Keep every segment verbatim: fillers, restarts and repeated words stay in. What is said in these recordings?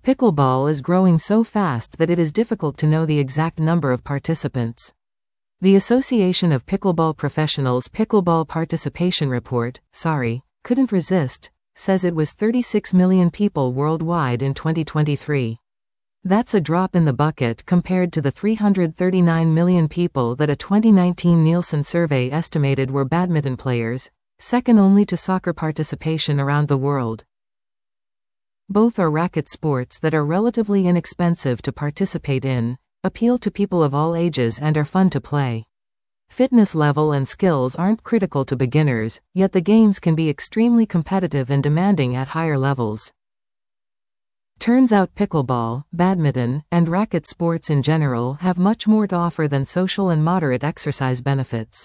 Pickleball is growing so fast that it is difficult to know the exact number of participants. The Association of Pickleball Professionals Pickleball Participation Report, sorry, couldn't resist, says it was thirty-six million people worldwide in twenty twenty-three. That's a drop in the bucket compared to the three hundred thirty-nine million people that a twenty nineteen Nielsen survey estimated were badminton players, second only to soccer participation around the world. Both are racket sports that are relatively inexpensive to participate in, appeal to people of all ages and are fun to play. Fitness level and skills aren't critical to beginners, yet the games can be extremely competitive and demanding at higher levels. Turns out pickleball, badminton, and racket sports in general have much more to offer than social and moderate exercise benefits.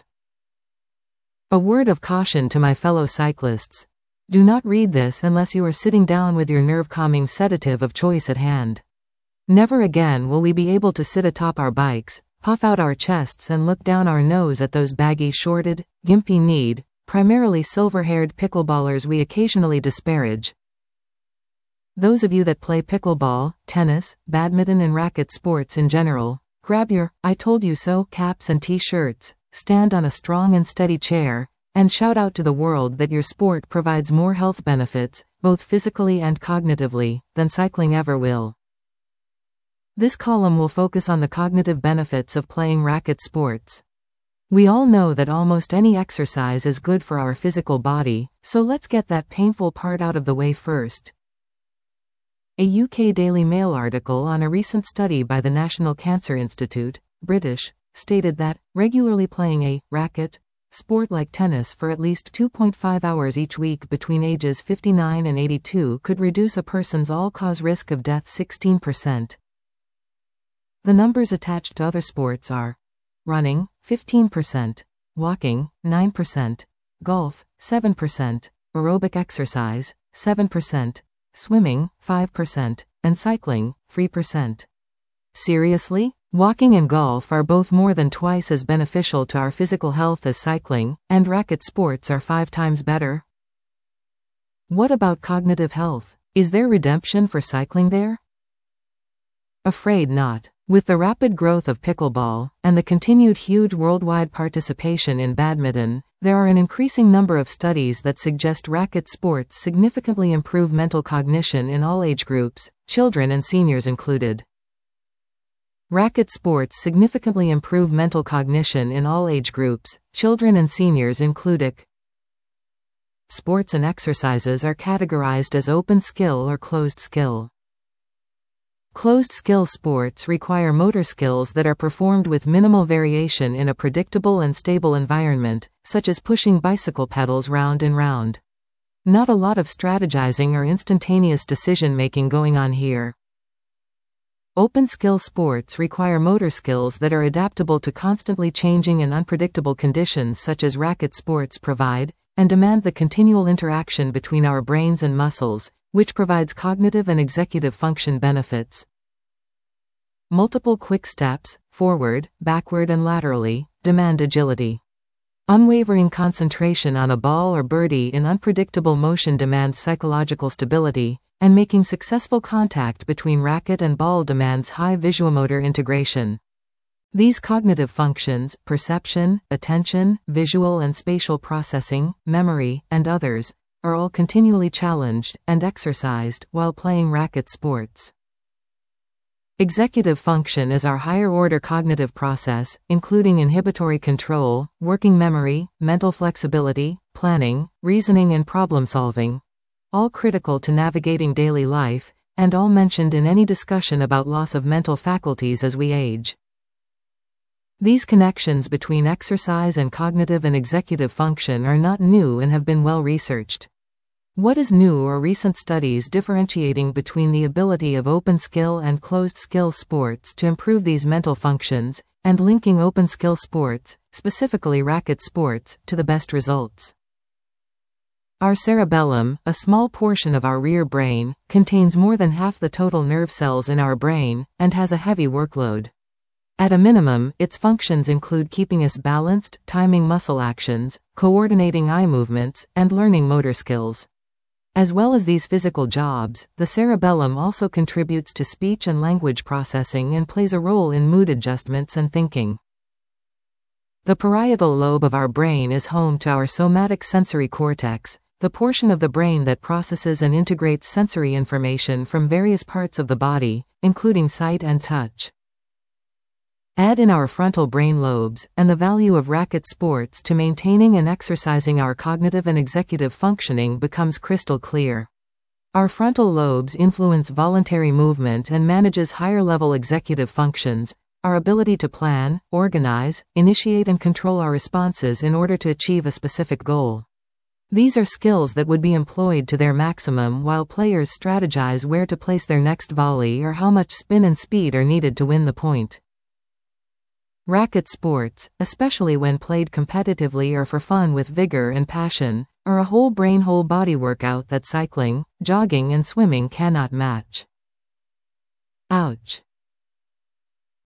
A word of caution to my fellow cyclists. Do not read this unless you are sitting down with your nerve-calming sedative of choice at hand. Never again will we be able to sit atop our bikes, puff out our chests and look down our nose at those baggy shorted, gimpy-kneed, primarily silver-haired pickleballers we occasionally disparage. Those of you that play pickleball, tennis, badminton and racket sports in general, grab your "I told you so" caps and t-shirts, stand on a strong and steady chair, and shout out to the world that your sport provides more health benefits, both physically and cognitively, than cycling ever will. This column will focus on the cognitive benefits of playing racket sports. We all know that almost any exercise is good for our physical body, so let's get that painful part out of the way first. A U K Daily Mail article on a recent study by the National Cancer Institute, British, stated that regularly playing a racket sport like tennis for at least two point five hours each week between ages fifty-nine and eighty-two could reduce a person's all-cause risk of death sixteen percent. The numbers attached to other sports are running, fifteen percent, walking, nine percent, golf, seven percent, aerobic exercise, seven percent, swimming, five percent, and cycling, three percent. Seriously? Walking and golf are both more than twice as beneficial to our physical health as cycling, and racket sports are five times better? What about cognitive health? Is there redemption for cycling there? Afraid not. With the rapid growth of pickleball, and the continued huge worldwide participation in badminton, there are an increasing number of studies that suggest racket sports significantly improve mental cognition in all age groups, children and seniors included. Racket sports significantly improve mental cognition in all age groups, children and seniors included. Sports and exercises are categorized as open skill or closed skill. Closed skill sports require motor skills that are performed with minimal variation in a predictable and stable environment, such as pushing bicycle pedals round and round. Not a lot of strategizing or instantaneous decision-making going on here. Open skill sports require motor skills that are adaptable to constantly changing and unpredictable conditions such as racket sports provide, and demand the continual interaction between our brains and muscles, which provides cognitive and executive function benefits. Multiple quick steps, forward, backward and laterally, demand agility. Unwavering concentration on a ball or birdie in unpredictable motion demands psychological stability, and making successful contact between racket and ball demands high visuomotor integration. These cognitive functions, perception, attention, visual and spatial processing, memory, and others, are all continually challenged and exercised while playing racket sports. Executive function is our higher-order cognitive process, including inhibitory control, working memory, mental flexibility, planning, reasoning and problem-solving, all critical to navigating daily life, and all mentioned in any discussion about loss of mental faculties as we age. These connections between exercise and cognitive and executive function are not new and have been well researched. What is new are recent studies differentiating between the ability of open skill and closed skill sports to improve these mental functions, and linking open skill sports, specifically racket sports, to the best results. Our cerebellum, a small portion of our rear brain, contains more than half the total nerve cells in our brain, and has a heavy workload. At a minimum, its functions include keeping us balanced, timing muscle actions, coordinating eye movements, and learning motor skills. As well as these physical jobs, the cerebellum also contributes to speech and language processing and plays a role in mood adjustments and thinking. The parietal lobe of our brain is home to our somatic sensory cortex, the portion of the brain that processes and integrates sensory information from various parts of the body, including sight and touch. Add in our frontal brain lobes, and the value of racket sports to maintaining and exercising our cognitive and executive functioning becomes crystal clear. Our frontal lobes influence voluntary movement and manages higher-level executive functions, our ability to plan, organize, initiate and control our responses in order to achieve a specific goal. These are skills that would be employed to their maximum while players strategize where to place their next volley or how much spin and speed are needed to win the point. Racket sports, especially when played competitively or for fun with vigor and passion, are a whole brain whole body workout that cycling, jogging and swimming cannot match. Ouch.